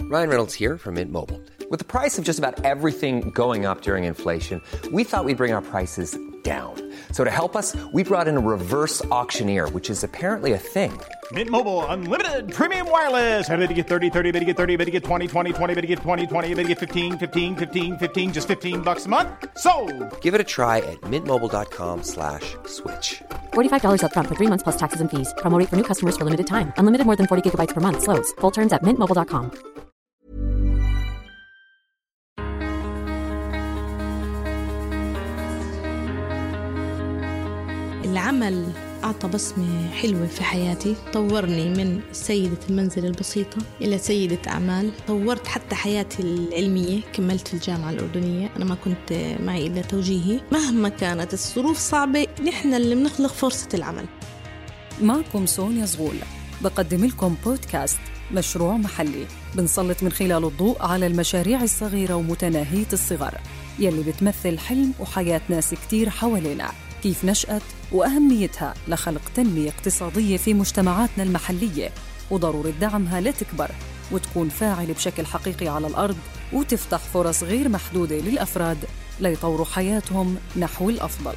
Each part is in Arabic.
Ryan Reynolds here from Mint Mobile. With the price of just about everything going up during inflation, we thought we'd bring our prices down. So to help us, we brought in a reverse auctioneer, which is apparently a thing. Mint Mobile Unlimited Premium Wireless. How to get 30, 30, bit to get 30, bit to get 20, 20, 20, bit to get 20, 20, bit to get 15, 15, 15, 15, just $15 a month? Sold! Give it a try at mintmobile.com/switch. $45 up front for 3 months plus taxes and fees. Promo rate for new customers for limited time. Unlimited more than 40 gigabytes per month. Slows full terms at mintmobile.com. العمل أعطى بصمة حلوة في حياتي، طورني من سيدة المنزل البسيطة إلى سيدة أعمال، طورت حتى حياتي العلمية، كملت في الجامعة الأردنية. أنا ما كنت معي إلا توجيهي. مهما كانت الظروف صعبة نحن اللي بنخلق فرصة العمل. معكم سونيا زغول، بقدم لكم بودكاست مشروع محلي، بنسلط من خلال الضوء على المشاريع الصغيرة ومتناهية الصغر يلي بتمثل حلم وحياة ناس كتير حوالينا، كيف نشأت وأهميتها لخلق تنمية اقتصادية في مجتمعاتنا المحلية، وضرورة دعمها لتكبر وتكون فاعلة بشكل حقيقي على الأرض، وتفتح فرص غير محدودة للأفراد ليطوروا حياتهم نحو الأفضل.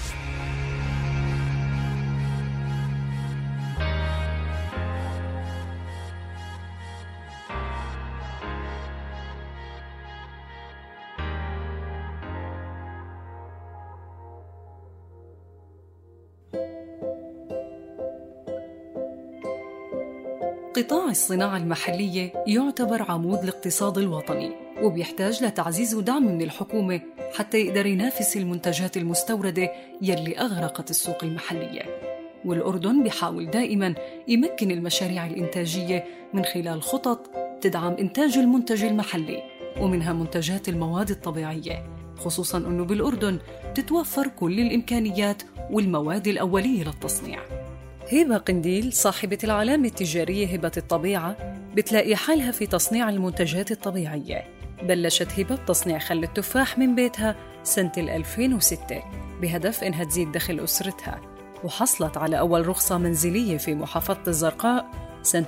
قطاع الصناعة المحلية يعتبر عمود الاقتصاد الوطني، وبيحتاج لتعزيز ودعم من الحكومة حتى يقدر ينافس المنتجات المستوردة يلي أغرقت السوق المحلية. والأردن بيحاول دائماً يمكن المشاريع الإنتاجية من خلال خطط تدعم إنتاج المنتج المحلي، ومنها منتجات المواد الطبيعية، خصوصاً أنه بالأردن تتوفر كل الإمكانيات والمواد الأولية للتصنيع. هبة قنديل صاحبة العلامة التجارية هبة الطبيعة بتلاقي حالها في تصنيع المنتجات الطبيعية. بلشت هبة بتصنيع خل التفاح من بيتها سنة 2006 بهدف إنها تزيد دخل أسرتها، وحصلت على أول رخصة منزلية في محافظة الزرقاء سنة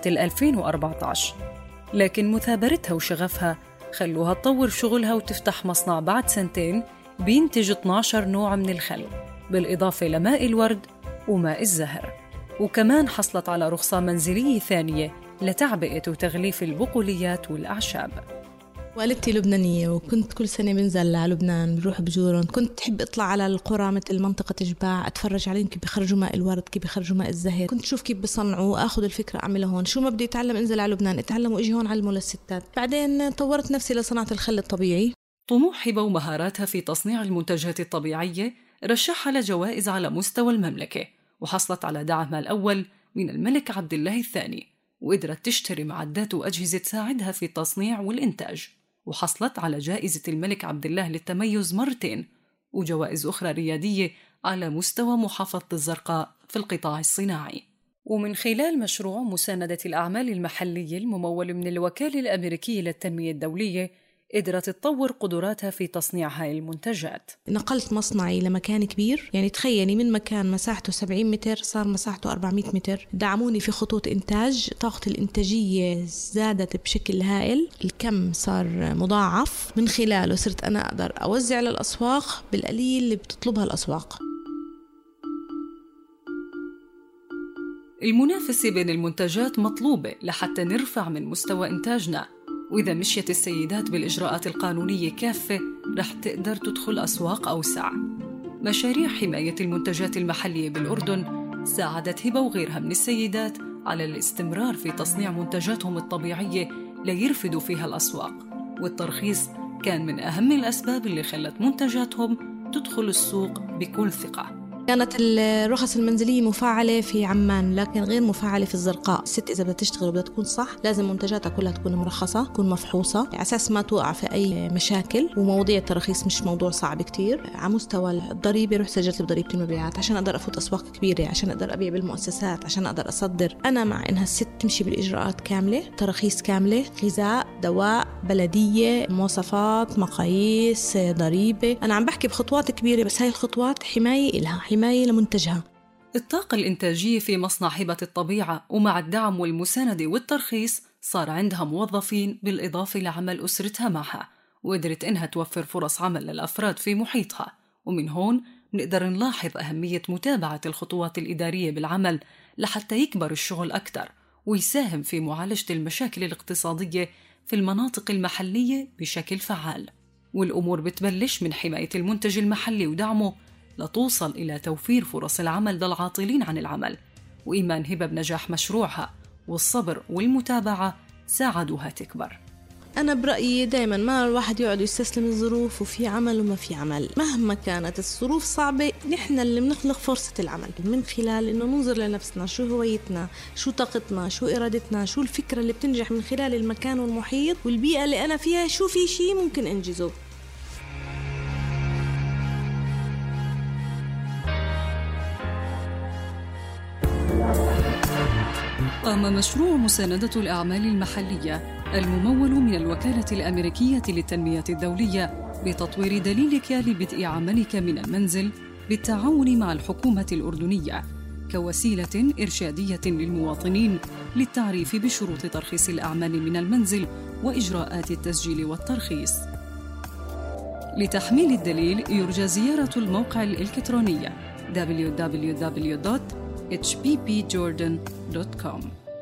2014. لكن مثابرتها وشغفها خلوها تطور شغلها وتفتح مصنع بعد سنتين بينتج 12 نوع من الخل، بالإضافة لماء الورد وماء الزهر. وكمان حصلت على رخصة منزلية ثانية لتعبئة وتغليف البقوليات والأعشاب. والدتي لبنانية، وكنت كل سنة بنزل على لبنان بروح بجورن. كنت أحب أطلع على القرى مثل منطقة جباع، أتفرج عليهم كيف بيخرجوا ماء الورد، كيف بيخرجوا ماء الزهر. كنت أشوف كيف بيصنعوا، أخذ الفكرة أعملها هون. شو ما بدي أتعلم انزل على لبنان أتعلم، وإجي هون علمه للستات. بعدين طورت نفسي لصناعة الخل الطبيعي. طموح هبة ومهاراتها في تصنيع المنتجات الطبيعية رشحها لجوائز على مستوى المملكة، وحصلت على دعمها الأول من الملك عبد الله الثاني، وقدرت تشتري معدات وأجهزة تساعدها في التصنيع والإنتاج. وحصلت على جائزة الملك عبد الله للتميز مرتين، وجوائز أخرى ريادية على مستوى محافظة الزرقاء في القطاع الصناعي. ومن خلال مشروع مساندة الأعمال المحلية الممول من الوكالة الأمريكية للتنمية الدولية، قدرت تطور قدراتها في تصنيع هاي المنتجات. نقلت مصنعي لمكان كبير، يعني تخيلي من مكان مساحته 70 متر صار مساحته 400 متر. دعموني في خطوط إنتاج، طاقة الإنتاجية زادت بشكل هائل، الكم صار مضاعف، من خلاله صرت أنا أقدر أوزع للأسواق بالقليل اللي بتطلبها الأسواق. المنافسة بين المنتجات مطلوبة لحتى نرفع من مستوى إنتاجنا، وإذا مشيت السيدات بالإجراءات القانونية كافة رح تقدر تدخل أسواق أوسع. مشاريع حماية المنتجات المحلية بالأردن ساعدت هبة وغيرها من السيدات على الاستمرار في تصنيع منتجاتهم الطبيعية ليرفدوا فيها الأسواق، والترخيص كان من أهم الأسباب اللي خلت منتجاتهم تدخل السوق بكل ثقة. كانت الرخص المنزلية مفعلة في عمان لكن غير مفعلة في الزرقاء. الست إذا بدها تشتغل وبدها تكون صح لازم منتجاتها كلها تكون مرخصة، تكون مفحوصة على أساس ما توقع في أي مشاكل. ومواضيع التراخيص مش موضوع صعب كتير. على مستوى الضريبة رحت سجلت بضريبة المبيعات عشان أقدر أفوت أسواق كبيرة، عشان أقدر أبيع بالمؤسسات، عشان أقدر أصدر. أنا مع إنها الست تمشي بالإجراءات كاملة، تراخيص كاملة، غذاء، دواء، بلدية، مواصفات، مقاييس، ضريبة. أنا عم بحكي بخطوات كبيرة، بس هاي الخطوات حماية إلها، حماية لمنتجها. الطاقة الإنتاجية في مصنع هبة الطبيعة ومع الدعم والمساندة والترخيص صار عندها موظفين بالإضافة لعمل أسرتها معها، وقدرت إنها توفر فرص عمل للأفراد في محيطها. ومن هون نقدر نلاحظ أهمية متابعة الخطوات الإدارية بالعمل لحتى يكبر الشغل أكثر ويساهم في معالجة المشاكل الاقتصادية في المناطق المحلية بشكل فعال. والأمور بتبلش من حماية المنتج المحلي ودعمه لتوصل إلى توفير فرص العمل للعاطلين عن العمل. وإيمان هبة بنجاح مشروعها والصبر والمتابعة ساعدوها تكبر. أنا برأيي دايما ما الواحد يقعد يستسلم الظروف، وفي عمل وما في عمل. مهما كانت الظروف صعبة نحن اللي بنخلق فرصة العمل من خلال إنه ننظر لنفسنا، شو هويتنا، شو طاقتنا، شو إرادتنا، شو الفكرة اللي بتنجح من خلال المكان والمحيط والبيئة اللي أنا فيها، شو في شيء ممكن أنجزه. قام مشروع مساندة الأعمال المحلية الممول من الوكالة الأمريكية للتنمية الدولية بتطوير دليلك لبدء عملك من المنزل بالتعاون مع الحكومة الأردنية كوسيلة إرشادية للمواطنين للتعريف بشروط ترخيص الأعمال من المنزل وإجراءات التسجيل والترخيص. لتحميل الدليل يرجى زيارة الموقع الإلكتروني www.hppjordan.com.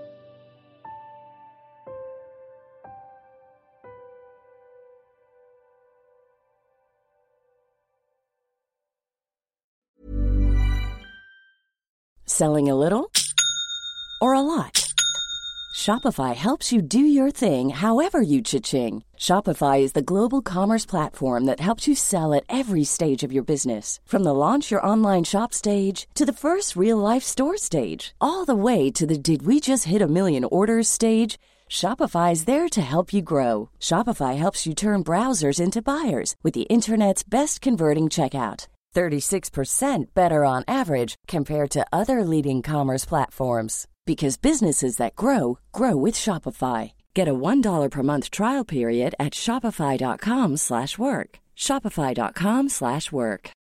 Selling a little or a lot? Shopify helps you do your thing however you cha-ching. Shopify is the global commerce platform that helps you sell at every stage of your business. From the launch your online shop stage to the first real-life store stage, all the way to the did we just hit a million orders stage. Shopify is there to help you grow. Shopify helps you turn browsers into buyers with the internet's best converting checkout. 36% better on average compared to other leading commerce platforms. Because businesses that grow, grow with Shopify. Get a $1 per month trial period at shopify.com/work. Shopify.com/work.